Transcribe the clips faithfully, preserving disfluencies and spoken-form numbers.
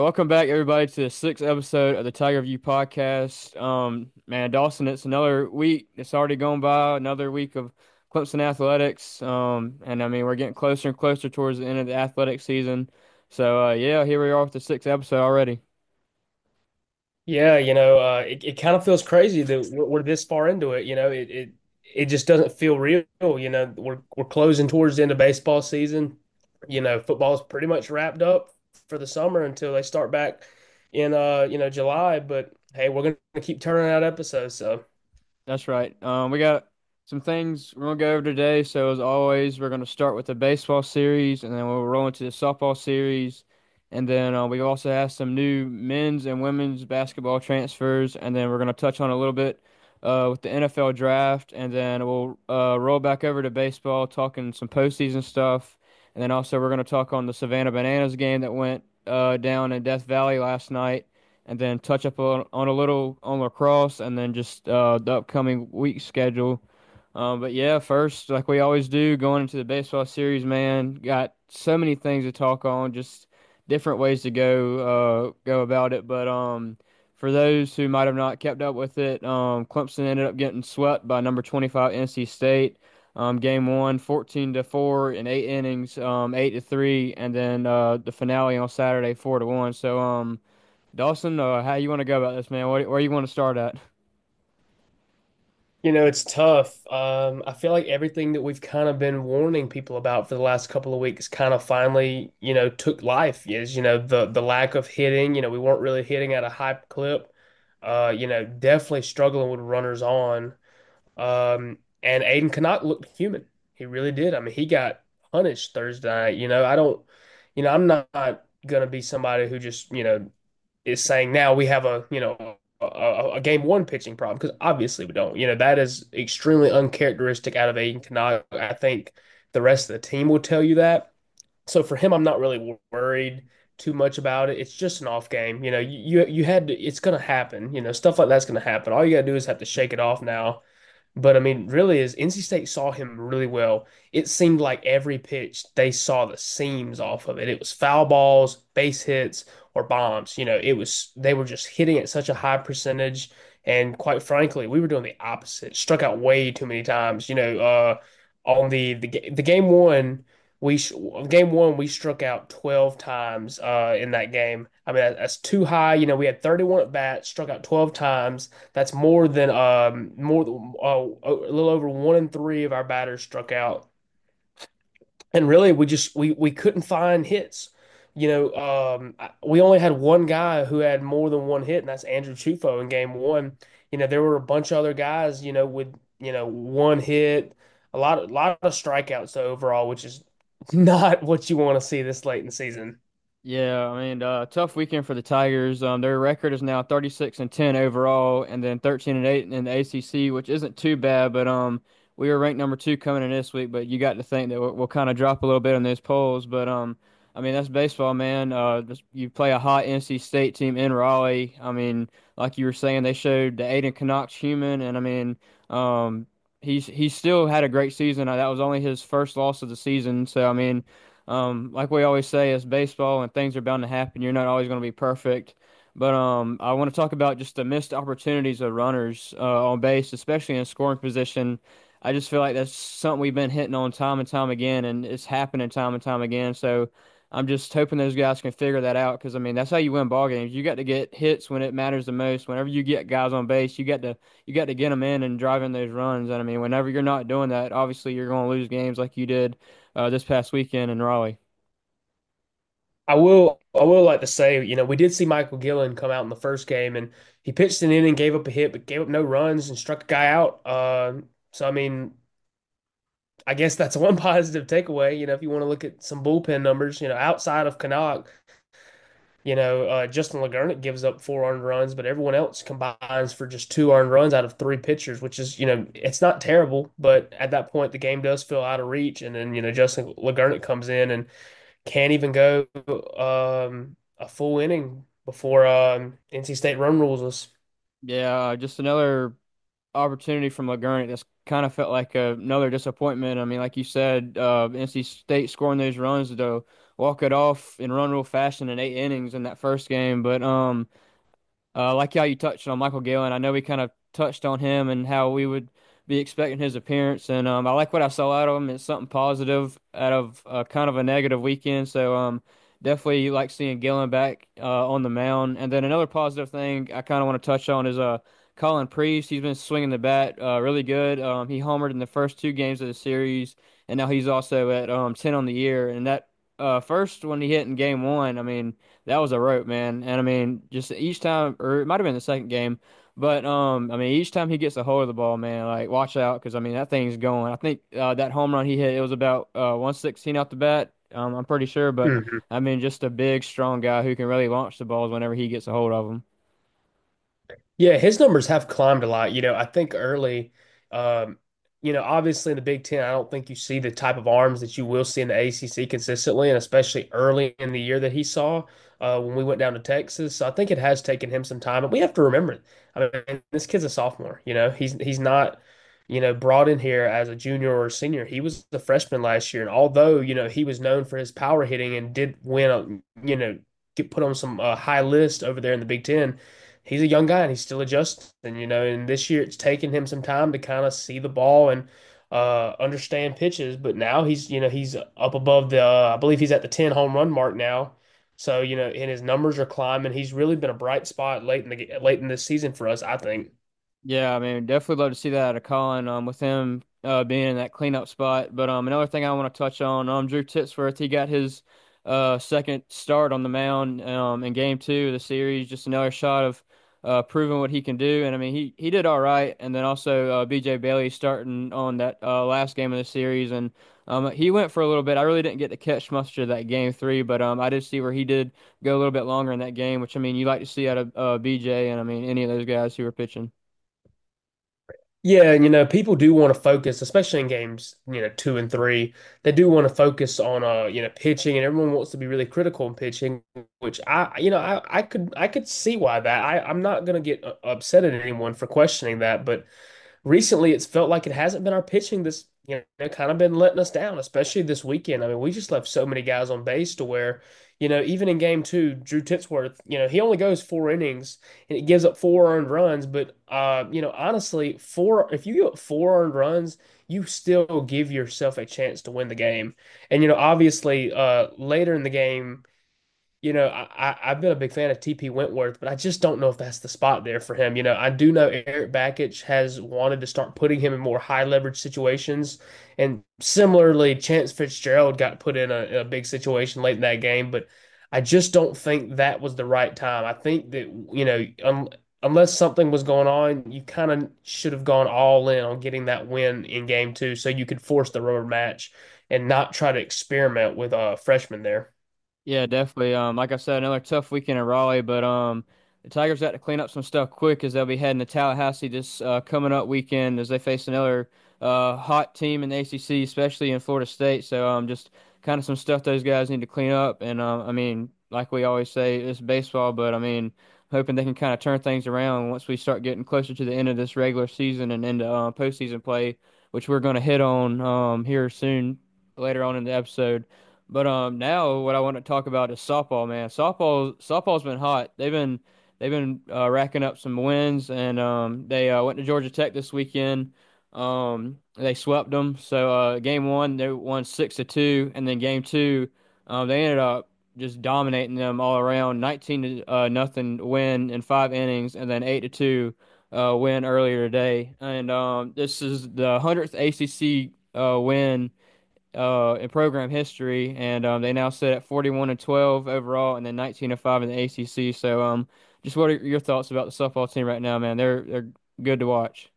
Welcome back, everybody, to the sixth episode of the Tiger View podcast. Um, man, Dawson, it's another week. It's already gone by, another week of Clemson athletics. Um, and I mean, we're getting closer and closer towards the end of the athletic season. So, uh, yeah, here we are with the sixth episode already. Yeah, you know, uh, it, it kind of feels crazy that we're, we're this far into it. You know, it, it it just doesn't feel real. You know, we're we're closing towards the end of baseball season. You know, football's pretty much wrapped up for the summer until they start back in uh, you know, July. But hey, we're gonna keep turning out episodes. So That's right. Um, we got some things we're gonna go over today. So as always, we're gonna start with the baseball series, and then we'll roll into the softball series, and then uh, we also have some new men's and women's basketball transfers, and then we're gonna touch on a little bit uh, with the N F L draft, and then we'll uh, roll back over to baseball, talking some postseason stuff, and then also we're gonna talk on the Savannah Bananas game that went uh, down in Death Valley last night and then touch up on, on a little on lacrosse, and then just uh, the upcoming week schedule. Um, but yeah, first, like we always do, going into the baseball series, man, got so many things to talk on, just different ways to go uh, go about it. But um, for those who might have not kept up with it, um, Clemson ended up getting swept by number twenty-five N C State. Um, game one, fourteen to four in eight innings, um, eight to three, and then uh, the finale on Saturday, four to one. So um. Dawson, uh, how you want to go about this, man? Where, where you want to start at? you know, it's tough. Um, I feel like everything that we've kind of been warning people about for the last couple of weeks kind of finally, you know, took life. Is, you know, the the lack of hitting. You know, we weren't really hitting at a high clip. Uh, you know, definitely struggling with runners on. Um, and Aiden Canuck looked human. He really did. I mean, he got punished Thursday night. You know, I don't, you know, I'm not gonna be somebody who just, you know, is saying now we have a, you know, a, a game one pitching problem because obviously we don't. You know, that is extremely uncharacteristic out of Aiden Canuck. I think the rest of the team will tell you that. So for him, I'm not really worried too much about it. It's just an off game. You know, you you, you had to, it's gonna happen. You know, stuff like that's gonna happen. All you gotta do is have to shake it off now. But I mean, really, is N C State saw him really well. It seemed like every pitch they saw the seams off of it. It was foul balls, base hits, or bombs. You know, it was they were just hitting at such a high percentage. And quite frankly, we were doing the opposite. Struck out way too many times. You know, uh, on the the ga- the game one, we sh game one we struck out twelve times uh in that game. I mean, that, that's too high. You know, we had thirty-one at bats, struck out twelve times. That's more than um more than uh, a little over one in three of our batters struck out. And really, we just we we couldn't find hits. You know, um, I- we only had one guy who had more than one hit, and that's Andrew Chufo in game one. You know, there were a bunch of other guys, you know, with you know one hit, a lot of lot of strikeouts though, overall, which is not what you want to see this late in the season. Yeah, I mean, uh, tough weekend for the Tigers. Um, their record is now thirty-six and ten overall, and then thirteen and eight in the A C C, which isn't too bad. But um, we were ranked number two coming in this week. But you got to think that we'll, we'll kind of drop a little bit in those polls. But um, I mean, that's baseball, man. Uh, just, you play a hot N C State team in Raleigh. I mean, like you were saying, they showed the Aiden Canucks human, and I mean, um, he's he still had a great season. Uh, That was only his first loss of the season. So I mean. Um, like we always say, it's baseball and things are bound to happen. You're not always going to be perfect. But um, I want to talk about just the missed opportunities of runners uh, on base, especially in scoring position. I just feel like that's something we've been hitting on time and time again, and it's happening time and time again. So I'm just hoping those guys can figure that out because I mean that's how you win ball games. You got to get hits when it matters the most. Whenever you get guys on base, you got to you got to get them in and drive in those runs. And I mean, whenever you're not doing that, obviously you're going to lose games like you did uh, this past weekend in Raleigh. I will I will like to say, you know, we did see Michael Gillen come out in the first game and he pitched an inning, gave up a hit, but gave up no runs and struck a guy out. Uh, so I mean, I guess that's one positive takeaway. You know, if you want to look at some bullpen numbers, you know, outside of Canuck, you know, uh, Justin LeGarrette gives up four earned runs, but everyone else combines for just two earned runs out of three pitchers, which is, you know, it's not terrible, but at that point the game does feel out of reach. And then, you know, Justin LeGarrette comes in and can't even go um, a full inning before um, N C State run rules us. Yeah, just another opportunity from LeGarrette that's kind of felt like a, another disappointment. I mean, like you said, uh, N C State scoring those runs though walk it off and run real fast in an eight innings in that first game. But um, uh, like how you touched on Michael Gillen, I know we kind of touched on him and how we would be expecting his appearance, and um, I like what I saw out of him. It's something positive out of uh, kind of a negative weekend. So um, definitely like seeing Gillen back uh, on the mound. And then another positive thing I kind of want to touch on is uh Colin Priest. He's been swinging the bat uh, really good. Um, he homered in the first two games of the series, and now he's also at um ten on the year. And that uh first one he hit in game one, I mean. That was a rope, man. And I mean, just each time, or it might have been the second game, but um, I mean, each time he gets a hold of the ball, man, like watch out because I mean that thing's going. I think uh, that home run he hit, it was about uh one sixteen out the bat. Um, I'm pretty sure, but Mhm. I mean, just a big, strong guy who can really launch the balls whenever he gets a hold of them. Yeah, his numbers have climbed a lot. You know, I think early, um, you know, obviously in the Big Ten, I don't think you see the type of arms that you will see in the A C C consistently, and especially early in the year that he saw uh, when we went down to Texas. So I think it has taken him some time, and we have to remember, I mean, this kid's a sophomore. You know, he's he's not, you know, brought in here as a junior or a senior. He was a freshman last year, and although you know he was known for his power hitting and did win, a, you know, get put on some uh, high list over there in the Big Ten, he's a young guy and he's still adjusting, you know, and this year it's taken him some time to kind of see the ball and uh understand pitches, but now he's, you know, he's up above the uh, I believe he's at the ten home run mark now. So, you know, and his numbers are climbing. He's really been a bright spot late in the late in this season for us, I think. Yeah, I mean, definitely love to see that out of Colin, um, with him uh being in that cleanup spot. But um, another thing I want to touch on, um, Drew Titsworth, he got his uh second start on the mound um in game two of the series, just another shot of uh proving what he can do. And I mean, he he did all right. And then also uh B J Bailey starting on that uh last game of the series, and um he went for a little bit. I really didn't get to catch much of that game three, but um I did see where he did go a little bit longer in that game, which I mean you like to see out of uh B J and I mean any of those guys who were pitching. Yeah, and you know, people do want to focus, especially in games, you know, two and three. They do want to focus on uh, you know, pitching, and everyone wants to be really critical in pitching, which I, you know, I, I could I could see why that. I, I'm not gonna get uh, upset at anyone for questioning that, but recently it's felt like it hasn't been our pitching this, you know, kind of been letting us down, especially this weekend. I mean, we just left so many guys on base to where, you know, even in game two, Drew Titsworth, you know, he only goes four innings and it gives up four earned runs. But, uh, you know, honestly, four, if you give up four earned runs, you still give yourself a chance to win the game. And, you know, obviously, uh, later in the game, you know, I, I- I've been a big fan of T P Wentworth, but I just don't know if that's the spot there for him. You know, I do know Eric Bakich has wanted to start putting him in more high leverage situations. And similarly, Chance Fitzgerald got put in a, in a big situation late in that game, but I just don't think that was the right time. I think that, you know, um, unless something was going on, you kind of should have gone all in on getting that win in game two so you could force the rubber match and not try to experiment with a freshman there. Yeah, definitely. Um, like I said, another tough weekend in Raleigh, but um, the Tigers got to clean up some stuff quick as they'll be heading to Tallahassee this uh, coming up weekend as they face another uh hot team in the A C C, especially in Florida State. So um, just kind of some stuff those guys need to clean up. And um, I mean, like we always say, it's baseball, but I mean, hoping they can kind of turn things around once we start getting closer to the end of this regular season and into uh, postseason play, which we're going to hit on um here soon later on in the episode. But um, now what I want to talk about is softball, man. Softball, softball's been hot. They've been they've been uh, racking up some wins, and um, they uh, went to Georgia Tech this weekend. Um, they swept them. So uh, game one they won six to two, and then game two, um, they ended up just dominating them all around, nineteen to uh, nothing win in five innings, and then eight to two uh, win earlier today. And um, this is the hundredth A C C uh, win uh, in program history, and um, they now sit at forty-one and twelve overall, and then nineteen and five in the A C C. So, um, just what are your thoughts about the softball team right now, man? They're they're good to watch.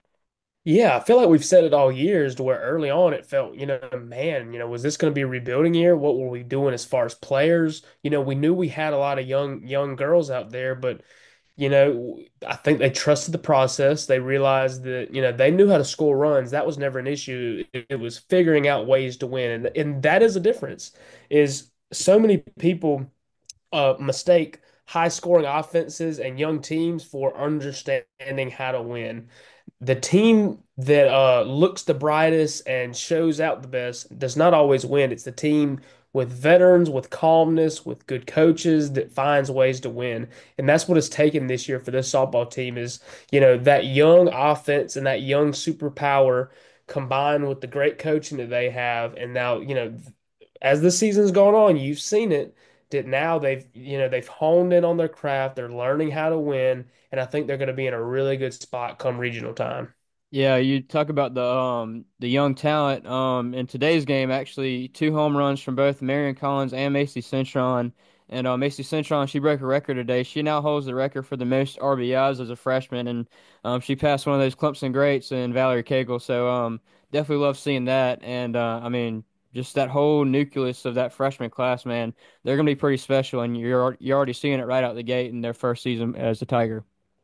Yeah, I feel like we've said it all years to where early on it felt, you know, man, you know, was this going to be a rebuilding year? What were we doing as far as players? You know, we knew we had a lot of young young girls out there, but you know, I think they trusted the process. They realized that, you know, they knew how to score runs. That was never an issue. It, it was figuring out ways to win. And and that is a difference. Is so many people uh mistake high scoring offenses and young teams for understanding how to win. The team that uh looks the brightest and shows out the best does not always win. It's the team with veterans, with calmness, with good coaches that finds ways to win. And that's what it's taken this year for this softball team is, you know, that young offense and that young superpower combined with the great coaching that they have. And now, you know, as the season's gone on, you've seen it that now they've, you know, they've honed in on their craft. They're learning how to win. And I think they're going to be in a really good spot come regional time. Yeah, you talk about the um the young talent. Um, in today's game, actually, two home runs from both Marion Collins and Macy Cintron. And uh, Macy Cintron, she broke a record today. She now holds the record for the most R B Is as a freshman, and um, she passed one of those Clemson greats and Valerie Cagle. So um, definitely love seeing that. And uh, I mean, just that whole nucleus of that freshman class, man, they're gonna be pretty special, and you're you're already seeing it right out the gate in their first season as a Tiger.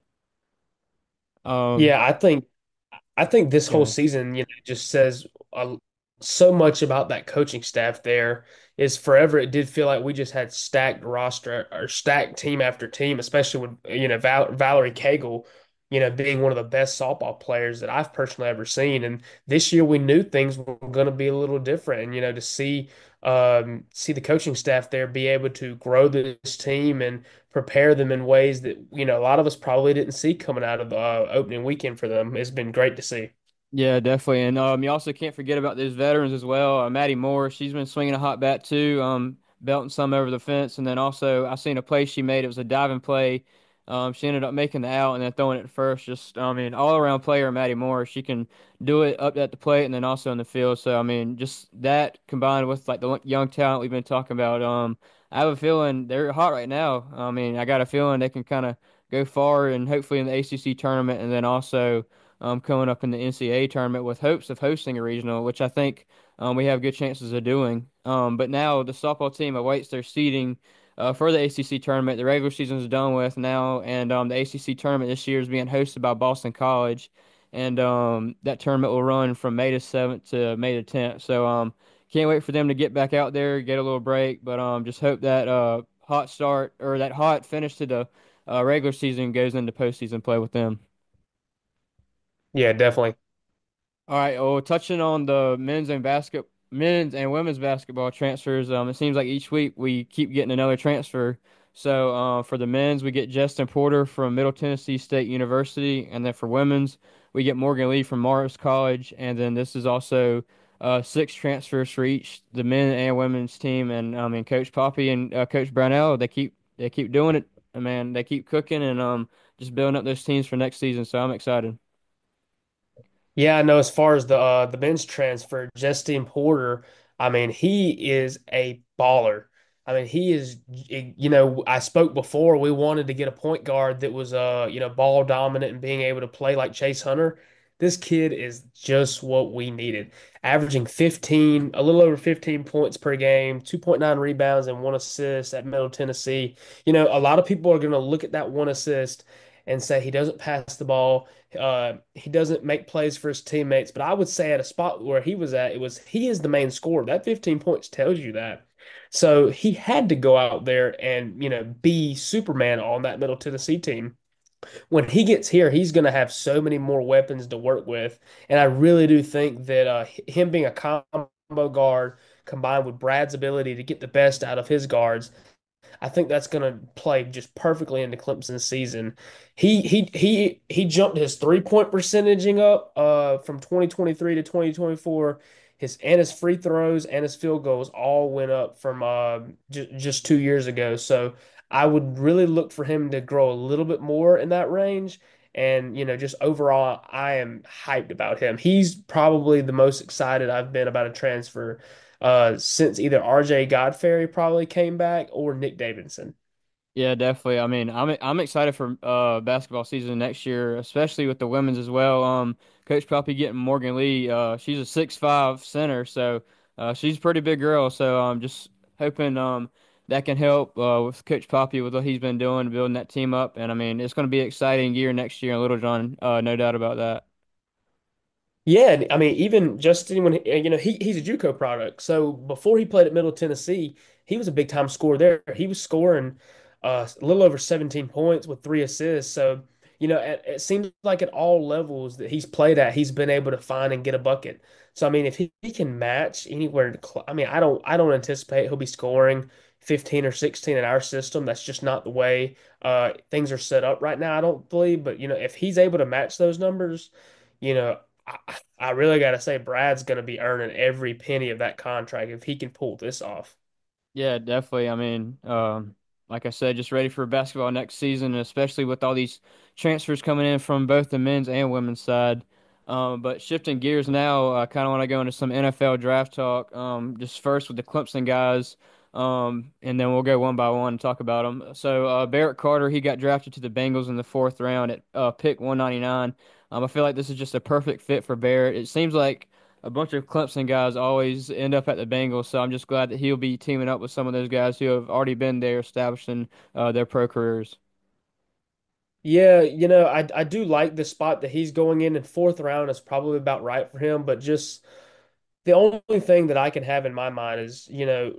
Um, Yeah, I think I think this whole yeah. season, you know, just says uh, so much about that coaching staff there. Is forever it did feel like we just had stacked roster or stacked team after team, especially with you know Val Valerie Cagle, you know, being one of the best softball players that I've personally ever seen. And this year we knew things were going to be a little different. And you know, to see um, see the coaching staff there be able to grow this team and prepare them in ways that, you know, a lot of us probably didn't see coming out of the uh, opening weekend for them. It's been great to see. Yeah, definitely. And um, you also can't forget about those veterans as well. Uh, Maddie Moore, she's been swinging a hot bat too, um, belting some over the fence. And then also, I seen a play she made. It was a diving play. Um, she ended up making the out and then throwing it first. Just, I mean, all around player, Maddie Moore. She can do it up at the plate and then also in the field. So, I mean, just that combined with like the young talent we've been talking about. Um, I have a feeling they're hot right now. I mean, I got a feeling they can kind of go far and hopefully in the A C C tournament and then also um, coming up in the N C double A tournament with hopes of hosting a regional, which I think um, we have good chances of doing. Um, but now the softball team awaits their seeding uh, for the A C C tournament. The regular season is done with now, and um, the A C C tournament this year is being hosted by Boston College, and um, that tournament will run from May the seventh to May the tenth. So um, can't wait for them to get back out there, get a little break, but um, just hope that uh, hot start or that hot finish to the uh, regular season goes into postseason play with them. Yeah, definitely. All right. Well, touching on the men's and basket, men's and women's basketball transfers, um, it seems like each week we keep getting another transfer. So, uh, for the men's, we get Justin Porter from Middle Tennessee State University, and then for women's, we get Morgan Lee from Morris College, and then this is also uh six transfers for each the men and women's team, and I mean Coach Poppy and uh, Coach Brownell, they keep they keep doing it, and man, they keep cooking and um just building up those teams for next season. So I'm excited. Yeah, I know as far as the uh, the bench transfer, Justine Porter, I mean, he is a baller. I mean, he is, you know, I spoke before, we wanted to get a point guard that was uh, you know, ball dominant and being able to play like Chase Hunter. This kid is just what we needed. Averaging fifteen, a little over fifteen points per game, two point nine rebounds and one assist at Middle Tennessee. You know, a lot of people are going to look at that one assist and say he doesn't pass the ball. Uh, he doesn't make plays for his teammates, but I would say at a spot where he was at, it was he is the main scorer. That fifteen points tells you that. So he had to go out there and, you know, be Superman on that Middle Tennessee team. When he gets here, he's going to have so many more weapons to work with. And I really do think that uh, him being a combo guard combined with Brad's ability to get the best out of his guards, I think that's going to play just perfectly into Clemson's season. He he he he jumped his three point percentaging up uh from twenty twenty-three to twenty twenty-four. His and his free throws and his field goals all went up from uh j just two years ago. So I would really look for him to grow a little bit more in that range. And you know, just overall, I am hyped about him. He's probably the most excited I've been about a transfer uh, since either R J Godfrey probably came back or Nick Davidson. Yeah, definitely. I mean, I'm I'm excited for uh basketball season next year, especially with the women's as well. Um, Coach Poppy getting Morgan Lee. Uh, she's a six five center, so uh, she's a pretty big girl. So I'm just hoping um that can help uh with Coach Poppy with what he's been doing, building that team up. And I mean, it's going to be an exciting year next year in Littlejohn. Uh, no doubt about that. Yeah, I mean, even Justin, when he, you know he he's a JUCO product. So before he played at Middle Tennessee, he was a big time scorer there. He was scoring uh, a little over seventeen points with three assists. So you know, it, it seems like at all levels that he's played at, he's been able to find and get a bucket. So I mean, if he, he can match anywhere, I mean, I don't I don't anticipate he'll be scoring fifteen or sixteen in our system. That's just not the way uh things are set up right now, I don't believe. But you know, if he's able to match those numbers, you know, I, I really got to say Brad's going to be earning every penny of that contract if he can pull this off. Yeah, definitely. I mean, um, like I said, just ready for basketball next season, especially with all these transfers coming in from both the men's and women's side. Um, but shifting gears now, I kind of want to go into some N F L draft talk. Um, just first with the Clemson guys, um, and then we'll go one by one and talk about them. So uh, Barrett Carter, he got drafted to the Bengals in the fourth round at uh, pick one ninety-nine. Um, I feel like this is just a perfect fit for Barrett. It seems like a bunch of Clemson guys always end up at the Bengals, so I'm just glad that he'll be teaming up with some of those guys who have already been there, establishing uh, their pro careers. Yeah, you know, I I do like the spot that he's going in in fourth round is probably about right for him, but just the only thing that I can have in my mind is, you know,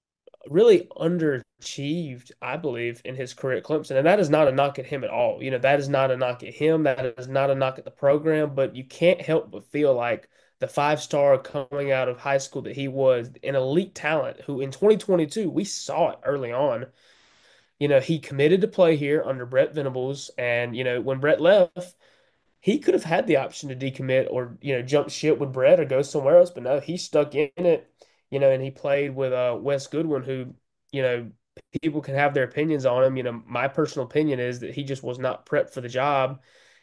really underachieved, I believe, in his career at Clemson. And that is not a knock at him at all. You know, that is not a knock at him. That is not a knock at the program, but you can't help but feel like the five star coming out of high school that he was, an elite talent who in twenty twenty-two, we saw it early on. You know, he committed to play here under Brett Venables. And, you know, when Brett left, he could have had the option to decommit or, you know, jump ship with Brett or go somewhere else, but no, he stuck in it, you know, and he played with uh Wes Goodwin, who, you know, people can have their opinions on him. You know, my personal opinion is that he just was not prepped for the job.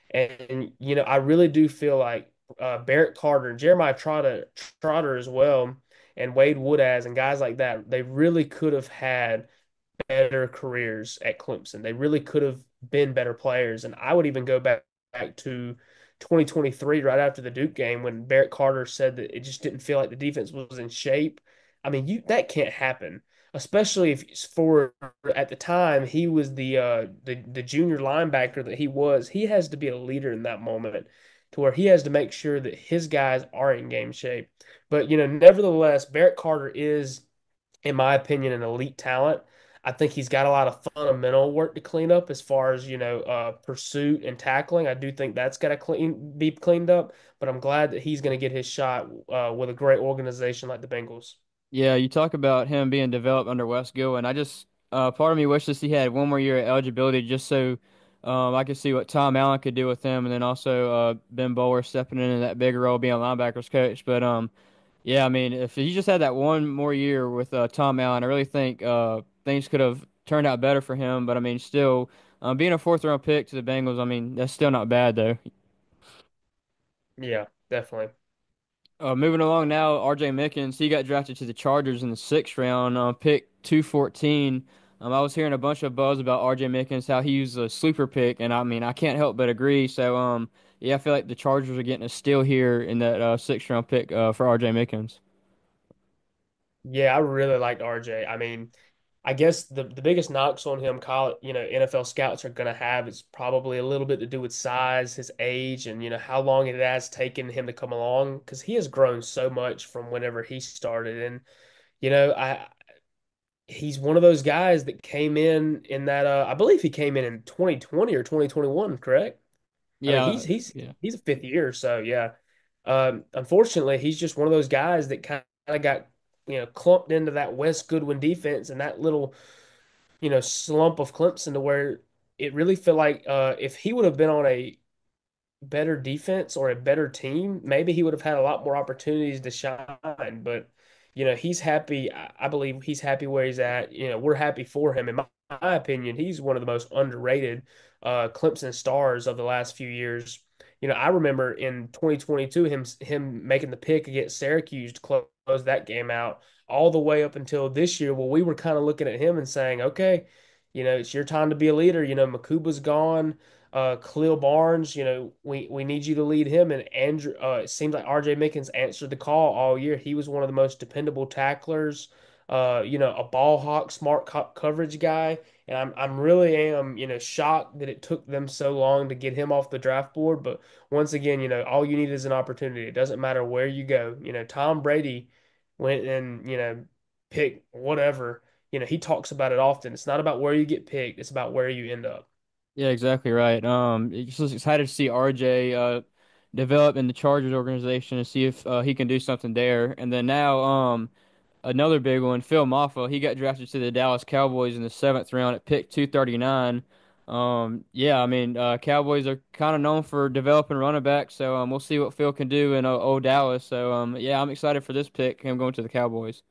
And, you know, I really do feel like uh, Barrett Carter and Jeremiah Trotter, Trotter as well, and Wade Woodaz and guys like that, they really could have had better careers at Clemson. They really could have been better players. And I would even go back, back to twenty twenty-three, right after the Duke game, when Barrett Carter said that it just didn't feel like the defense was in shape. I mean, you that can't happen, especially if for at the time he was the uh the, the junior linebacker that he was. He has to be a leader in that moment to where he has to make sure that his guys are in game shape. But you know, nevertheless, Barrett Carter is, in my opinion, an elite talent. I think he's got a lot of fundamental work to clean up as far as, you know, uh, pursuit and tackling. I do think that's got to clean be cleaned up, but I'm glad that he's going to get his shot uh, with a great organization like the Bengals. Yeah, you talk about him being developed under Wes Goodwin. I just, uh, part of me wishes he had one more year of eligibility just so um, I could see what Tom Allen could do with him, and then also uh, Ben Bowler stepping into that bigger role, being a linebackers coach. But um, yeah, I mean, if he just had that one more year with uh, Tom Allen, I really think uh, things could have turned out better for him. But I mean, still, um, being a fourth round pick to the Bengals, I mean, that's still not bad though. Yeah, definitely. Uh, moving along now, R J Mickens, he got drafted to the Chargers in the sixth round, uh, pick two fourteen. Um, I was hearing a bunch of buzz about R J Mickens, how he was a sleeper pick, and I mean, I can't help but agree. So, um, yeah, I feel like the Chargers are getting a steal here in that uh, sixth round pick uh, for R J Mickens. Yeah, I really liked R J. I mean, I guess the the biggest knocks on him, college, you know, N F L scouts are going to have is probably a little bit to do with size, his age, and you know how long it has taken him to come along because he has grown so much from whenever he started. And you know, I he's one of those guys that came in in that uh, I believe he came in in twenty twenty or twenty twenty-one, correct? I mean, Yeah, he's he's yeah. he's a fifth year, so yeah. Um, unfortunately, he's just one of those guys that kind of got, you know, clumped into that West Goodwin defense and that little, you know, slump of Clemson to where it really felt like uh, if he would have been on a better defense or a better team, maybe he would have had a lot more opportunities to shine. But you know, he's happy. I I believe he's happy where he's at. You know, we're happy for him. In my, my opinion, he's one of the most underrated uh, Clemson stars of the last few years. You know, I remember in twenty twenty-two him him making the pick against Syracuse to close that game out all the way up until this year. Well, we were kind of looking at him and saying, okay, you know, it's your time to be a leader. You know, Makuba's gone, uh Khalil Barnes, you know, we we need you to lead him. And Andrew, uh, it seems like R J Mickens answered the call all year. He was one of the most dependable tacklers, uh, you know, a ball hawk, smart co coverage guy. And I'm I'm really am, you know, shocked that it took them so long to get him off the draft board. But once again, you know, all you need is an opportunity. It doesn't matter where you go. You know, Tom Brady went and, you know, picked whatever. You know, he talks about it often. It's not about where you get picked, it's about where you end up. Yeah, exactly right. Um, just excited to see R J uh develop in the Chargers organization and see if uh, he can do something there. And then now, um, another big one, Phil Maffa. He got drafted to the Dallas Cowboys in the seventh round at pick two thirty-nine. Um, yeah, I mean, uh, Cowboys are kind of known for developing running backs, so um, we'll see what Phil can do in uh, old Dallas. So um, yeah, I'm excited for this pick, him going to the Cowboys.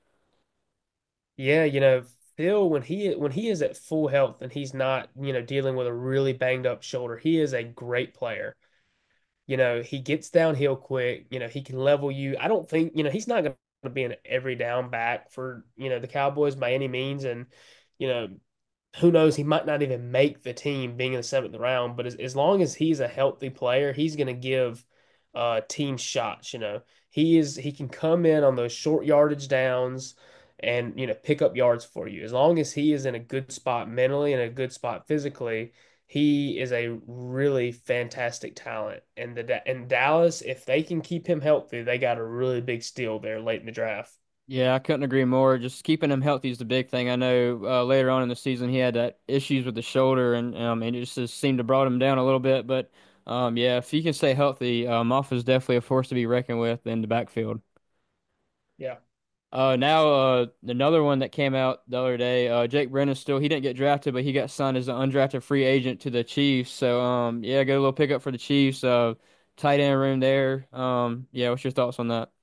Yeah, you know, Phil, when he when he is at full health and he's not, you know, dealing with a really banged up shoulder, he is a great player. You know, he gets downhill quick. You know, he can level you. I don't think, you know, he's not going to be an every down back for, you know, the Cowboys by any means. And, you know, who knows, he might not even make the team being in the seventh round, but as, as long as he's a healthy player, he's going to give uh team shots, you know. He is he can come in on those short yardage downs and, you know, pick up yards for you. As long as he is in a good spot mentally and a good spot physically, he is a really fantastic talent. And the and Dallas, if they can keep him healthy, they got a really big steal there late in the draft. Yeah, I couldn't agree more. Just keeping him healthy is the big thing. I know uh, later on in the season he had that issues with the shoulder, and um, and it just, just seemed to brought him down a little bit. But um, yeah, if he can stay healthy, uh, Moff is definitely a force to be reckoned with in the backfield. Yeah. Uh, now uh, another one that came out the other day, uh, Jake Brennan still he didn't get drafted, but he got signed as an undrafted free agent to the Chiefs. So um, yeah, got a little pickup for the Chiefs. Uh, tight end room there. Um, yeah, what's your thoughts on that?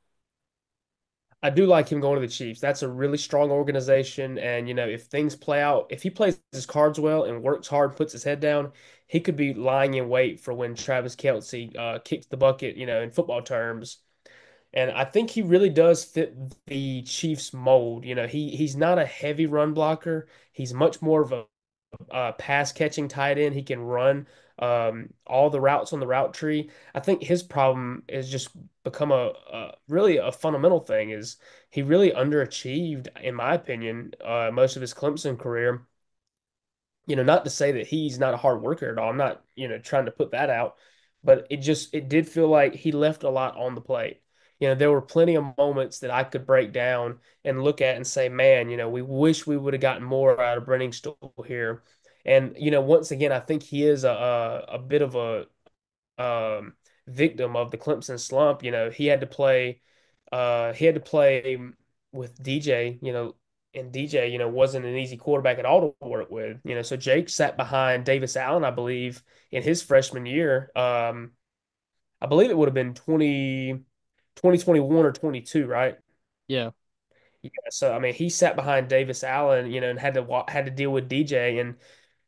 I do like him going to the Chiefs. That's a really strong organization. And, you know, if things play out, if he plays his cards well and works hard, puts his head down, he could be lying in wait for when Travis Kelce uh, kicks the bucket, you know, in football terms. And I think he really does fit the Chiefs mold. You know, he he's not a heavy run blocker. He's much more of a uh, pass catching tight end. He can run um, all the routes on the route tree. I think his problem is just become a, a really a fundamental thing is he really underachieved, in my opinion, uh, most of his Clemson career. You know, not to say that he's not a hard worker at all. I'm not, you know, trying to put that out, but it just it did feel like he left a lot on the plate. You know, there were plenty of moments that I could break down and look at and say, man, you know, we wish we would have gotten more out of Brenning Stool here. And, you know, once again, I think he is a a, a bit of a um, victim of the Clemson slump. You know, he had to play, uh, he had to play with D J. You know, and D J, you know, wasn't an easy quarterback at all to work with. You know, so Jake sat behind Davis Allen, I believe, in his freshman year. Um, I believe it would have been twenty, twenty twenty-one or twenty-two, right? Yeah. Yeah. So I mean, he sat behind Davis Allen, you know, and had to wa had to deal with D J, and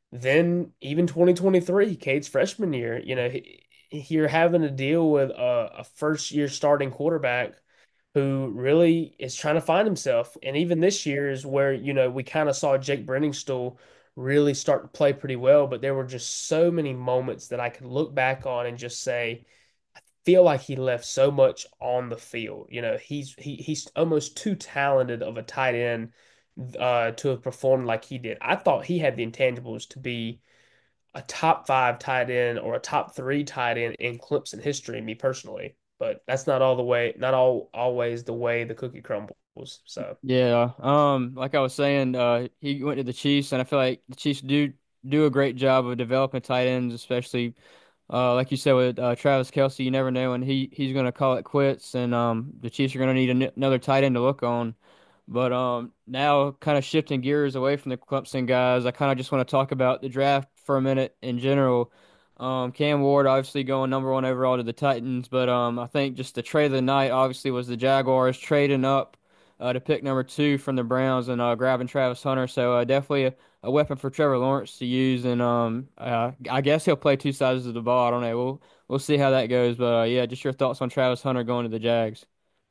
then even twenty twenty-three, Cade's freshman year, you know, he, you're having to deal with a, a first year starting quarterback who really is trying to find himself. And even this year is where, you know, we kind of saw Jake Brenningstool really start to play pretty well, but there were just so many moments that I could look back on and just say, feel like he left so much on the field. You know, he's he he's almost too talented of a tight end uh, to have performed like he did. I thought he had the intangibles to be a top five tight end or a top three tight end in Clemson history, me personally. But that's not all the way, not all always the way the cookie crumbles. So Yeah, um, like I was saying, uh, he went to the Chiefs, and I feel like the Chiefs do do a great job of developing tight ends, especially uh, like you said with uh, Travis Kelce. You never know when he he's going to call it quits, and um, the Chiefs are going to need an another tight end to look on. But um, now kind of shifting gears away from the Clemson guys, I kind of just want to talk about the draft for a minute in general. Um, Cam Ward obviously going number one overall to the Titans, but um, I think just the trade of the night obviously was the Jaguars trading up uh, to pick number two from the Browns and uh, grabbing Travis Hunter. So uh, definitely a, a weapon for Trevor Lawrence to use, and um, uh, I guess he'll play two sides of the ball. I don't know. We'll we'll see how that goes, but uh, yeah, just your thoughts on Travis Hunter going to the Jags.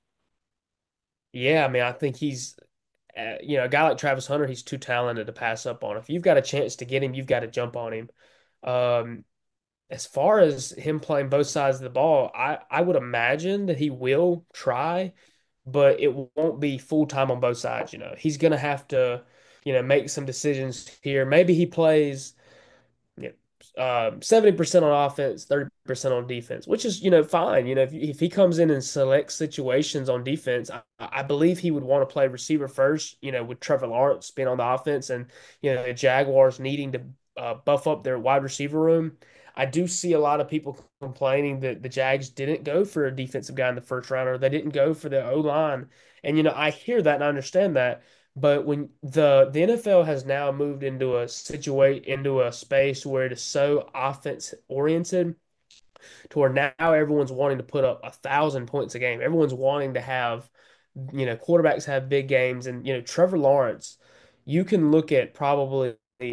yeah, I mean, I think he's uh, you know, a guy like Travis Hunter, he's too talented to pass up on. If you've got a chance to get him, you've got to jump on him. Um, as far as him playing both sides of the ball, I, I would imagine that he will try, but it won't be full time on both sides. You know, he's going to have to, you know, make some decisions here. Maybe he plays, you know, um, seventy percent on offense, thirty percent on defense, which is, you know, fine. You know, if, if he comes in and selects situations on defense, I, I believe he would want to play receiver first, you know, with Trevor Lawrence being on the offense and, you know, the Jaguars needing to uh, buff up their wide receiver room. I do see a lot of people complaining that the Jags didn't go for a defensive guy in the first round or they didn't go for the O line. And you know, I hear that and I understand that. But when the the N F L has now moved into a situate into a space where it is so offense oriented to where now everyone's wanting to put up a thousand points a game. Everyone's wanting to have, you know, quarterbacks have big games, and you know, Trevor Lawrence, you can look at probably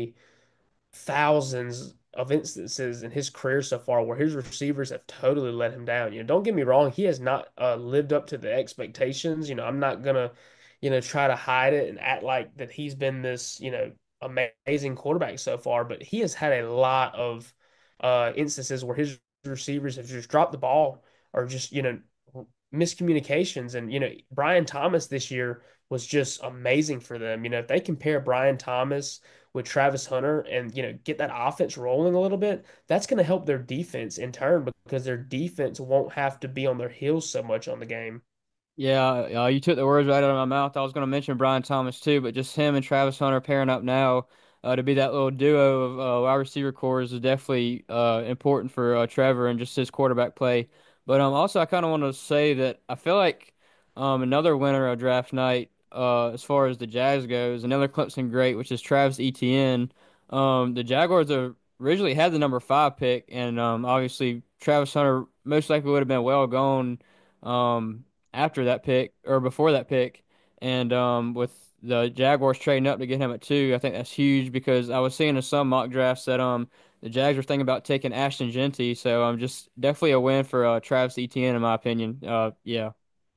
thousands of instances in his career so far where his receivers have totally let him down. You know, don't get me wrong, he has not uh, lived up to the expectations. You know, I'm not gonna, you know, try to hide it and act like that he's been this, you know, amazing quarterback so far, but he has had a lot of uh instances where his receivers have just dropped the ball or just, you know, miscommunications. And, you know, Brian Thomas this year was just amazing for them. You know, if they compare Brian Thomas with Travis Hunter and, you know, get that offense rolling a little bit, that's going to help their defense in turn because their defense won't have to be on their heels so much on the game. Yeah, uh, you took the words right out of my mouth. I was going to mention Brian Thomas too, but just him and Travis Hunter pairing up now uh, to be that little duo of uh, wide receiver cores is definitely uh, important for uh, Trevor and just his quarterback play. But um, also, I kind of want to say that I feel like um, another winner of draft night, uh, as far as the Jags goes, another Clemson great, which is Travis Etienne. Um, the Jaguars are, originally had the number five pick, and um, obviously Travis Hunter most likely would have been well gone. Um, After that pick or before that pick. And um, with the Jaguars trading up to get him at two, I think that's huge because I was seeing in some mock drafts that um the Jags were thinking about taking Ashton Genty. So I'm um, just definitely a win for uh, Travis Etienne in my opinion. Uh, yeah.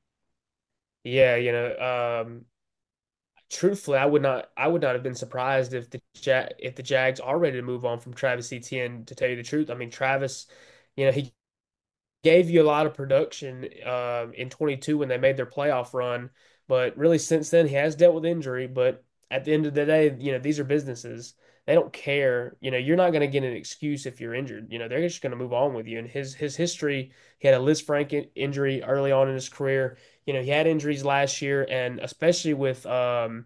Yeah, you know, um, truthfully, I would not I would not have been surprised if the Ja if the Jags are ready to move on from Travis Etienne, to tell you the truth. I mean, Travis, you know, he gave you a lot of production um, in twenty-two when they made their playoff run. But really, since then, he has dealt with injury. But at the end of the day, you know, these are businesses. They don't care. You know, you're not going to get an excuse if you're injured. You know, they're just going to move on with you. And his his history, he had a Liz Frank injury early on in his career. You know, he had injuries last year, and especially with um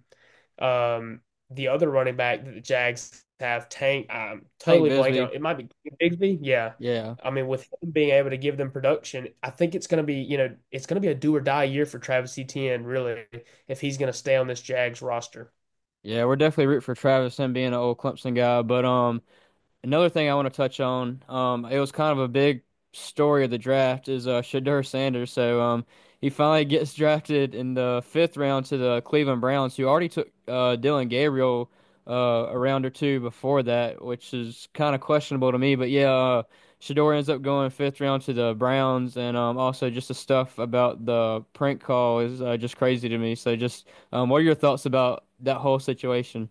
um the other running back that the Jags have, Tank. I'm Tank totally blanking Bisbee. on. It might be Bigsby. Yeah. Yeah. I mean, with him being able to give them production, I think it's going to be, you know, it's going to be a do or die year for Travis Etienne, really, if he's going to stay on this Jags roster. Yeah, we're definitely root for Travis, him being an old Clemson guy. But um another thing I want to touch on, um, it was kind of a big story of the draft is uh Shedeur Sanders. So um he finally gets drafted in the fifth round to the Cleveland Browns, who already took uh Dylan Gabriel uh a round or two before that, which is kind of questionable to me. But yeah, uh Shedeur ends up going fifth round to the Browns, and um also just the stuff about the prank call is uh, just crazy to me. So just um what are your thoughts about that whole situation?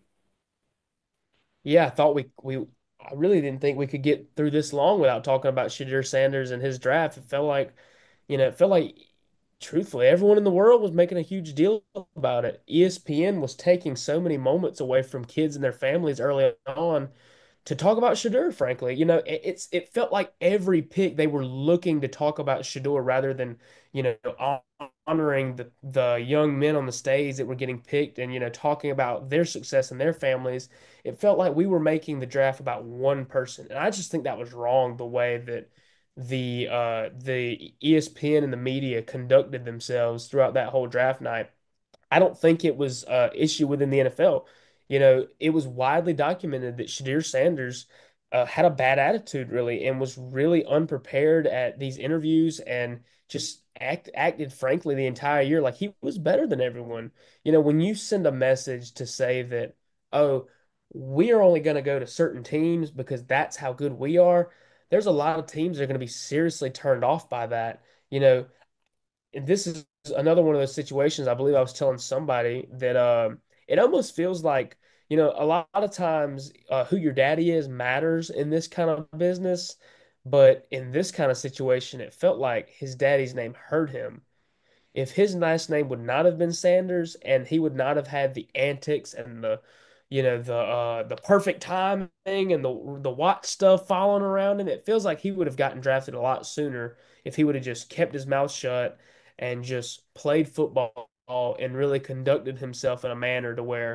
Yeah, I thought we we I really didn't think we could get through this long without talking about Shedeur Sanders and his draft. It felt like, you know, it felt like truthfully everyone in the world was making a huge deal about it. E S P N was taking so many moments away from kids and their families early on to talk about Shador, frankly. You know, it, it's it felt like every pick they were looking to talk about Shador rather than, you know, honoring the the young men on the stage that were getting picked and, you know, talking about their success and their families. It felt like we were making the draft about one person. And I just think that was wrong the way that the uh the E S P N and the media conducted themselves throughout that whole draft night. I don't think it was an issue within the N F L. You know, it was widely documented that Shadir Sanders uh, had a bad attitude, really, and was really unprepared at these interviews and just act acted frankly the entire year like he was better than everyone. You know, when you send a message to say that, oh, we are only going to go to certain teams because that's how good we are, there's a lot of teams that are going to be seriously turned off by that. You know, and this is another one of those situations. I believe I was telling somebody that um, it almost feels like, you know, a lot of times uh, who your daddy is matters in this kind of business. But in this kind of situation, it felt like his daddy's name hurt him. If his last name would not have been Sanders and he would not have had the antics and the, you know, the uh the perfect timing and the the watch stuff following around him, it feels like he would have gotten drafted a lot sooner if he would have just kept his mouth shut and just played football and really conducted himself in a manner to where,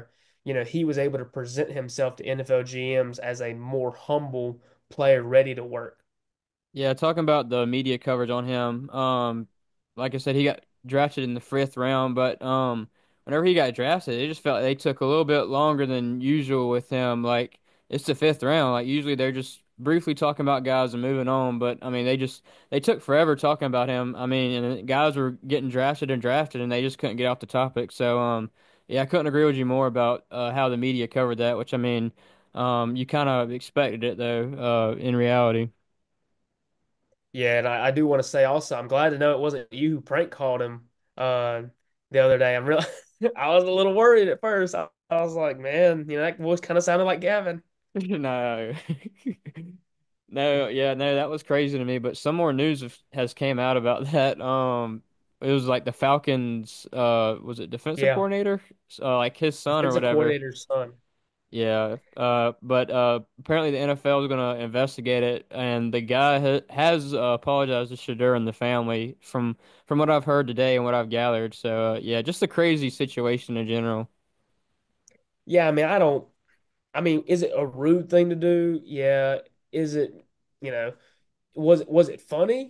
you know, he was able to present himself to N F L G Ms as a more humble player ready to work. Yeah, talking about the media coverage on him. Um, like I said, he got drafted in the fifth round, but um, whenever he got drafted, it just felt like they took a little bit longer than usual with him. Like it's the fifth round. Like usually they're just briefly talking about guys and moving on, but I mean they just they took forever talking about him. I mean, and guys were getting drafted and drafted, and they just couldn't get off the topic. So um, yeah, I couldn't agree with you more about uh, how the media covered that. Which I mean, um, you kind of expected it though. Uh, in reality. Yeah, and I, I do want to say also, I'm glad to know it wasn't you who prank called him uh, the other day. I'm real. I was a little worried at first. I, I was like, man, you know, that voice kind of sounded like Gavin. No. No, yeah, no, that was crazy to me. But some more news have, has came out about that. Um, it was like the Falcons, uh, was it defensive Yeah, coordinator? Uh, like his son or defensive whatever. coordinator's son. Yeah. Uh, but uh, apparently the N F L is gonna investigate it, and the guy ha has uh, apologized to Shadur and the family from from what I've heard today and what I've gathered. So uh, yeah, just a crazy situation in general. Yeah, I mean, I don't. I mean, is it a rude thing to do? Yeah. Is it, you know, was was it funny?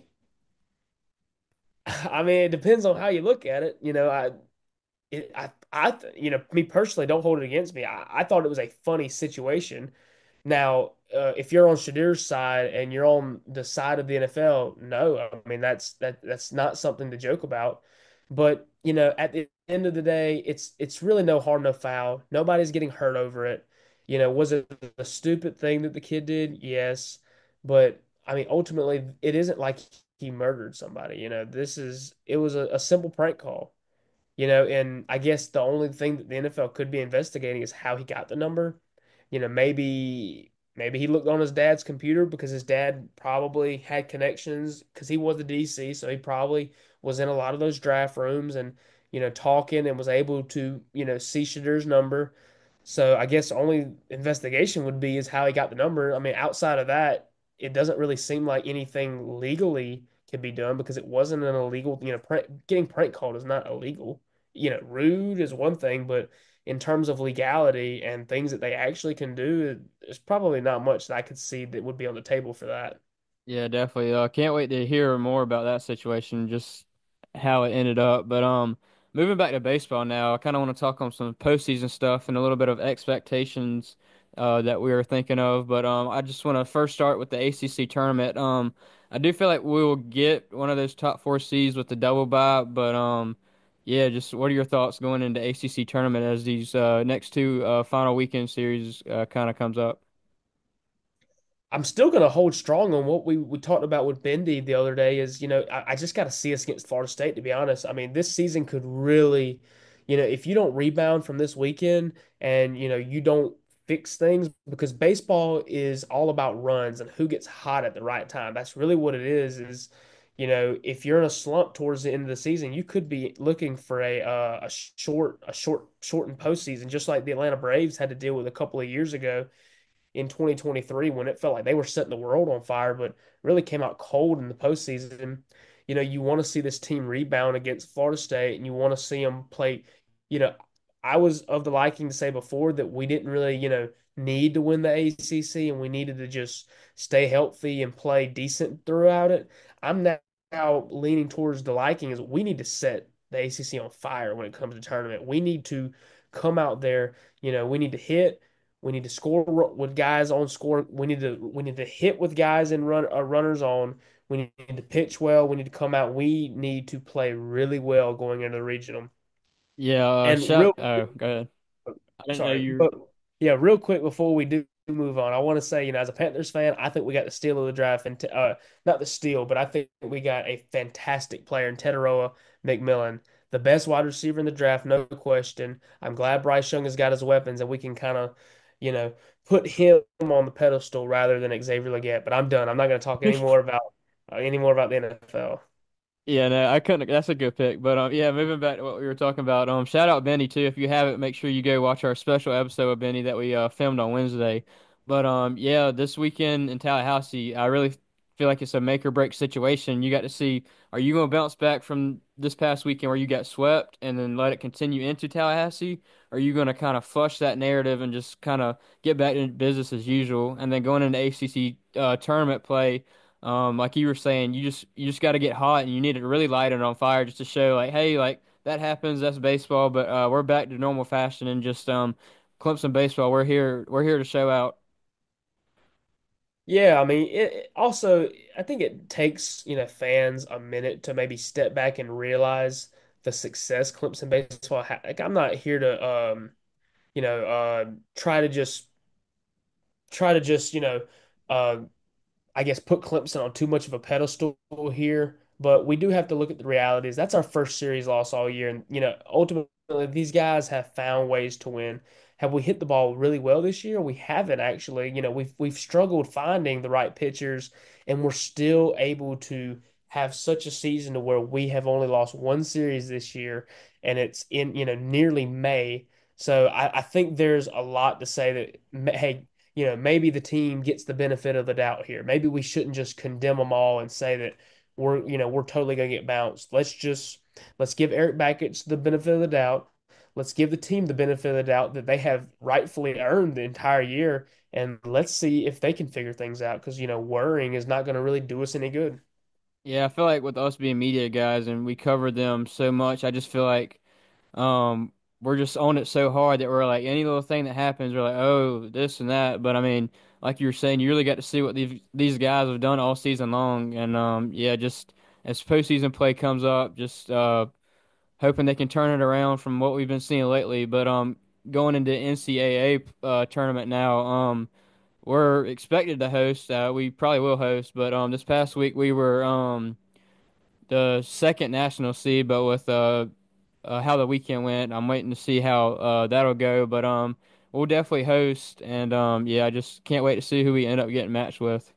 I mean, it depends on how you look at it. You know, I it, I, I, th- you know, me personally, don't hold it against me. I, I thought it was a funny situation. Now, uh, if you're on Shadur's side and you're on the side of the N F L, no, I mean that's that that's not something to joke about. But you know, at the end of the day, it's it's really no harm, no foul. Nobody's getting hurt over it. You know, was it a stupid thing that the kid did? Yes, but I mean, ultimately, it isn't like he murdered somebody. You know, this is it was a, a simple prank call. You know, and I guess the only thing that the N F L could be investigating is how he got the number. You know, maybe maybe he looked on his dad's computer because his dad probably had connections because he was the D C, so he probably was in a lot of those draft rooms and, you know, talking and was able to, you know, see Shadur's number. So I guess the only investigation would be is how he got the number. I mean, outside of that, it doesn't really seem like anything legally can be done because it wasn't an illegal, you know, prank, getting prank called is not illegal. You know, rude is one thing, but in terms of legality and things that they actually can do, there's probably not much that I could see that would be on the table for that. Yeah, definitely. Uh, can't wait to hear more about that situation, just how it ended up. But um, moving back to baseball now, I kind of want to talk on some postseason stuff and a little bit of expectations uh, that we were thinking of. But um, I just want to first start with the A C C tournament. Um, I do feel like we will get one of those top four seeds with the double bye. But um, yeah, just what are your thoughts going into A C C tournament as these uh, next two uh, final weekend series uh, kind of comes up? I'm still going to hold strong on what we, we talked about with Bendy the other day is, you know, I, I just got to see us against Florida State, to be honest. I mean, this season could really, you know, if you don't rebound from this weekend and, you know, you don't fix things because baseball is all about runs and who gets hot at the right time. That's really what it is, is, you know, if you're in a slump towards the end of the season, you could be looking for a uh, a short, a short, shortened postseason, just like the Atlanta Braves had to deal with a couple of years ago in twenty twenty-three when it felt like they were setting the world on fire, but really came out cold in the postseason. You know, you want to see this team rebound against Florida State and you want to see them play. You know, I was of the liking to say before that we didn't really, you know, need to win the A C C and we needed to just stay healthy and play decent throughout it. I'm now, now leaning towards the liking is we need to set the A C C on fire when it comes to tournament. We need to come out there, you know, we need to hit, we need to score with guys on score. We need to we need to hit with guys and run uh, runners on. We need to pitch well. We need to come out. We need to play really well going into the regional. Yeah, uh, And real shout. Oh, go ahead. I didn't know sorry, you. but yeah, real quick before we do move on, I want to say, you know, as a Panthers fan, I think we got the steal of the draft, and uh, not the steal, but I think we got a fantastic player in Tetaroa McMillan, the best wide receiver in the draft, no question. I'm glad Bryce Young has got his weapons, and we can kind of, you know, put him on the pedestal rather than Xavier Legette. But I'm done. I'm not going to talk any more about uh, any more about the N F L. Yeah, no, I couldn't. That's a good pick. But um, yeah, moving back to what we were talking about. Um, shout out Benny too. If you haven't, make sure you go watch our special episode of Benny that we uh filmed on Wednesday. But um, yeah, this weekend in Tallahassee, I really feel like it's a make or break situation. You got to see, are you going to bounce back from this past weekend where you got swept and then let it continue into Tallahassee? Or are you going to kind of flush that narrative and just kind of get back to business as usual? And then going into A C C uh, tournament play, um, like you were saying, you just you just got to get hot and you need to really light it on fire just to show like, hey, like that happens, that's baseball, but uh, we're back to normal fashion and just um, Clemson baseball. We're here, we're here to show out. Yeah, I mean, it it also, I think it takes, you know, fans a minute to maybe step back and realize the success Clemson baseball ha like I'm not here to um, you know, uh try to just try to just, you know, uh I guess put Clemson on too much of a pedestal here, but we do have to look at the realities. That's our first series loss all year, and you know, ultimately these guys have found ways to win. Have we hit the ball really well this year? We haven't actually. You know, we've we've struggled finding the right pitchers, and we're still able to have such a season to where we have only lost one series this year, and it's in, you know, nearly May. So I, I think there's a lot to say that, hey, you know, maybe the team gets the benefit of the doubt here. Maybe we shouldn't just condemn them all and say that we're, you know, we're totally going to get bounced. Let's just let's give Eric Bakich the benefit of the doubt. Let's give the team the benefit of the doubt that they have rightfully earned the entire year, and let's see if they can figure things out. Because you know, worrying is not going to really do us any good. Yeah, I feel like with us being media guys and we cover them so much, I just feel like um we're just on it so hard that we're like any little thing that happens, we're like, oh, this and that. But I mean, like you were saying, you really got to see what these these guys have done all season long, and um yeah, just as postseason play comes up, just uh hoping they can turn it around from what we've been seeing lately. But um going into N C double A uh tournament now, um. We're expected to host. Uh, we probably will host, but um, this past week we were um the second national seed, but with uh, uh how the weekend went, I'm waiting to see how uh that'll go. But um, we'll definitely host, and um, yeah, I just can't wait to see who we end up getting matched with.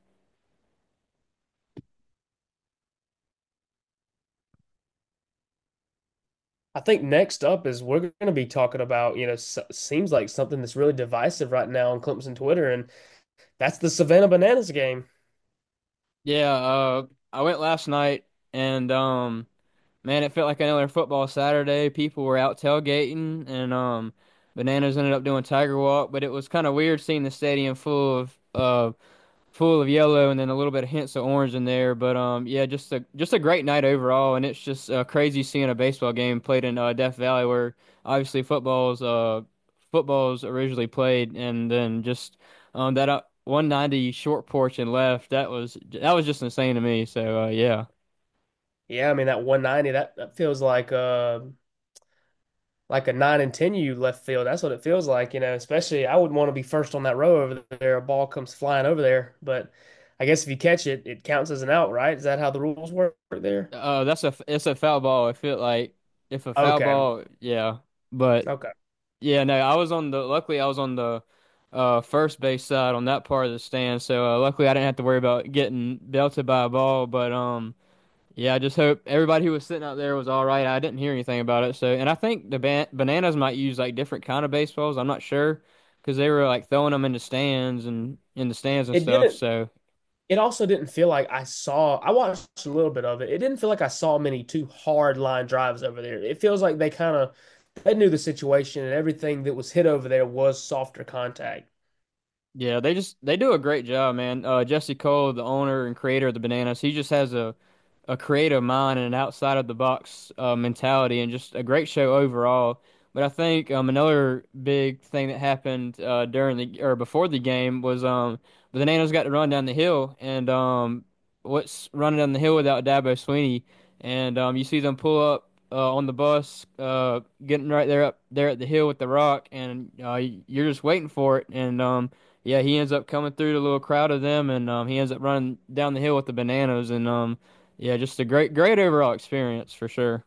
I think next up is we're going to be talking about, you know, s seems like something that's really divisive right now on Clemson Twitter, and that's the Savannah Bananas game. Yeah, uh, I went last night, and um, man, it felt like another football Saturday. People were out tailgating, and um, Bananas ended up doing Tiger Walk, but it was kind of weird seeing the stadium full of uh full of yellow and then a little bit of hints of orange in there. But um, yeah, just a just a great night overall, and it's just uh, crazy seeing a baseball game played in uh, Death Valley, where obviously football's uh football's originally played, and then just um that uh, one ninety short porch and left. That was that was just insane to me. So uh, yeah. Yeah, I mean that one ninety, that, that feels like uh like a nine and ten you left field. That's what it feels like, you know, especially I wouldn't want to be first on that row over there. A ball comes flying over there, but I guess if you catch it, it counts as an out, right? Is that how the rules work there? Uh, that's a it's a foul ball. I feel like if a foul Okay. ball, yeah. But Okay. yeah, no, I was on the luckily I was on the uh first base side on that part of the stand, so uh, luckily I didn't have to worry about getting belted by a ball. But um, yeah, I just hope everybody who was sitting out there was all right. I didn't hear anything about it, so and I think the ban bananas might use like different kind of baseballs. I'm not sure because they were like throwing them in the stands and in the stands and It stuff. didn't So it also didn't feel like I saw I watched a little bit of it. It didn't feel like I saw many too hard line drives over there. It feels like they kind of they knew the situation and everything that was hit over there was softer contact. yeah, they just they do a great job, man. Uh, Jesse Cole, the owner and creator of the bananas, he just has a a creative mind and an outside of the box uh, mentality, and just a great show overall. But I think um, another big thing that happened uh, during the or before the game was um, the Bananas got to run down the hill, and um, what's running down the hill without Dabo Sweeney, and um, you see them pull up uh, on the bus, uh, getting right there up there at the hill with the rock, and uh, you're just waiting for it, and um, yeah, he ends up coming through the little crowd of them, and um, he ends up running down the hill with the Bananas, and um. Yeah, just a great, great overall experience for sure.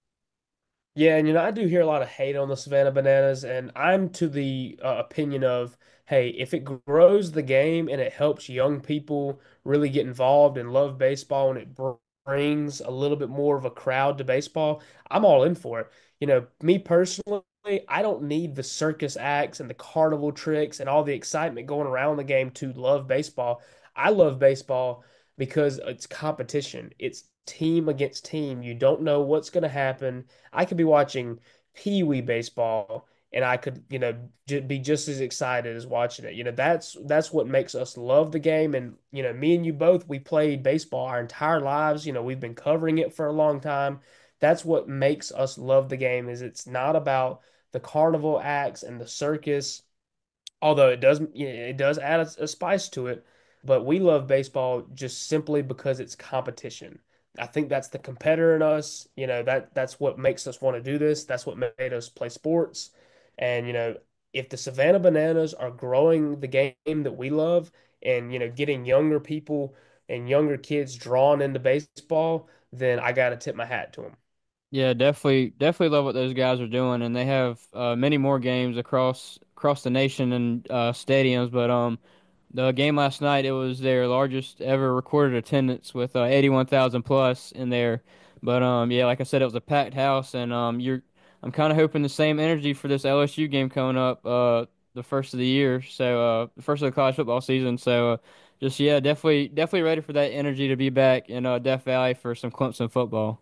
Yeah, and you know, I do hear a lot of hate on the Savannah Bananas, and I'm to the uh, opinion of, hey, if it grows the game and it helps young people really get involved and love baseball and it br brings a little bit more of a crowd to baseball, I'm all in for it. You know, me personally, I don't need the circus acts and the carnival tricks and all the excitement going around the game to love baseball. I love baseball because it's competition. It's team against team. You don't know what's going to happen. I could be watching Pee Wee baseball and I could, you know, j be just as excited as watching it. You know, that's that's what makes us love the game. And, you know, me and you both, we played baseball our entire lives. You know, we've been covering it for a long time. That's what makes us love the game is it's not about the carnival acts and the circus, although it does you know, it does add a, a spice to it, but we love baseball just simply because it's competition. I think that's the competitor in us. You know, that that's what makes us want to do this. That's what made us play sports. And you know, if the Savannah Bananas are growing the game that we love and you know, getting younger people and younger kids drawn into baseball, then I got to tip my hat to them. Yeah, definitely, definitely love what those guys are doing, and they have uh, many more games across across the nation and uh, stadiums. But um, the game last night, it was their largest ever recorded attendance with uh, eighty-one thousand plus in there. But um, yeah, like I said, it was a packed house, and um, you're I'm kind of hoping the same energy for this L S U game coming up, uh, the first of the year, so uh, the first of the college football season. So uh, just yeah, definitely, definitely ready for that energy to be back in uh, Death Valley for some Clemson football.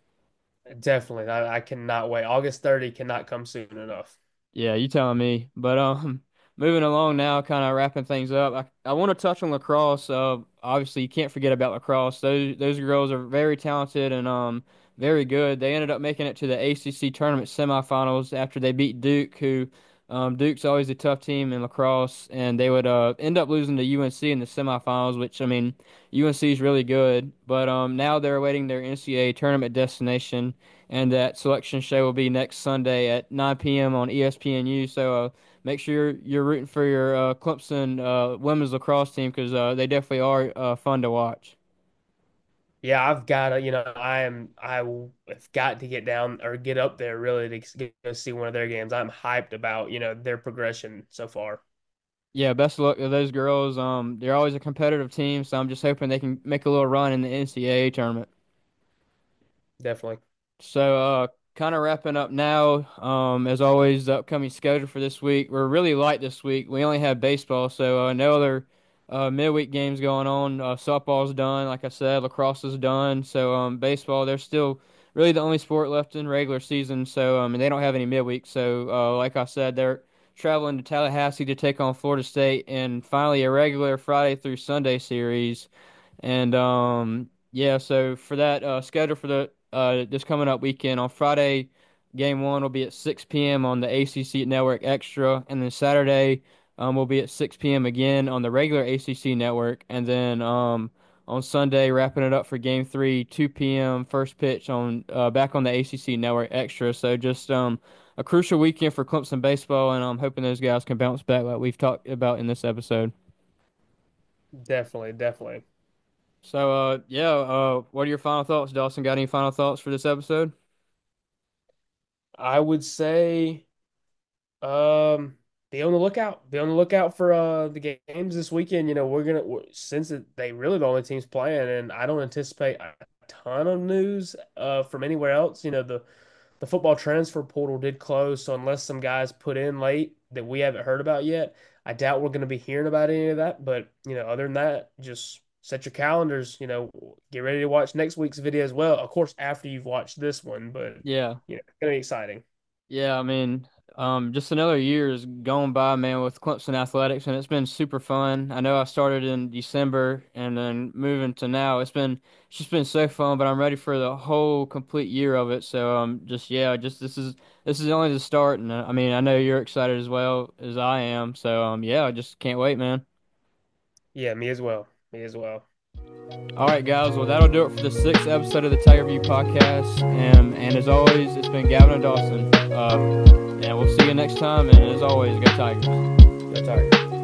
Definitely. I, I cannot wait. August thirtieth cannot come soon enough. Yeah, you telling me. But um, moving along now, kind of wrapping things up. I, I want to touch on lacrosse. Uh, obviously you can't forget about lacrosse. Those those girls are very talented and um very good. They ended up making it to the A C C tournament semifinals after they beat Duke, who um Duke's always a tough team in lacrosse, and they would uh end up losing to U N C in the semifinals, which I mean U N C is really good, but um now they're awaiting their N C double A tournament destination, and that selection show will be next Sunday at nine p m on E S P N U. So uh, make sure you're, you're rooting for your uh, Clemson uh, women's lacrosse team because uh, they definitely are uh, fun to watch. Yeah, I've got to, you know, I am, I w- have got to get down or get up there really to s- get, go see one of their games. I'm hyped about, you know, their progression so far. Yeah, best of luck to those girls. Um, they're always a competitive team, so I'm just hoping they can make a little run in the N C double A tournament. Definitely. So, uh, kind of wrapping up now. Um, as always, the upcoming schedule for this week. We're really light this week. We only have baseball, so uh, no other uh, midweek games going on. Uh, softball's done, like I said. Lacrosse is done. So, um, baseball, they're still really the only sport left in regular season. So, um, and they don't have any midweek. So, uh, like I said, they're traveling to Tallahassee to take on Florida State, and finally a regular Friday through Sunday series. And um yeah, so for that uh schedule for the uh this coming up weekend on Friday, game one will be at six p m on the A C C Network Extra, and then Saturday um will be at six p m again on the regular A C C network, and then um on Sunday wrapping it up for game three, two p m first pitch on uh back on the A C C Network Extra. So just um a crucial weekend for Clemson baseball, and I'm hoping those guys can bounce back like we've talked about in this episode. Definitely. Definitely. So, uh, yeah, uh, what are your final thoughts, Dawson? Got any final thoughts for this episode? I would say, um, be on the lookout. Be on the lookout for uh the games this weekend. You know, we're gonna we're, since it, they really the only teams playing, and I don't anticipate a ton of news uh from anywhere else. You know, the the football transfer portal did close, so unless some guys put in late that we haven't heard about yet, I doubt we're going to be hearing about any of that. But, you know, other than that, just set your calendars, you know, get ready to watch next week's video as well. Of course, after you've watched this one, but, Yeah, you know, it's going to be exciting. yeah. I mean, um, just another year is going by, man, with Clemson athletics, and it's been super fun. I know I started in December, and then moving to now, it's been it's just been so fun. But I'm ready for the whole complete year of it. So, um, just yeah, just this is this is only the start, and uh, I mean, I know you're excited as well as I am. So, um, yeah, I just can't wait, man. Yeah, me as well. Me as well. All right, guys. Well, that'll do it for the sixth episode of the Tiger View podcast. And, and as always, it's been Gavin and Dawson. Uh, and we'll see you next time. And as always, go Tigers. Go Tigers.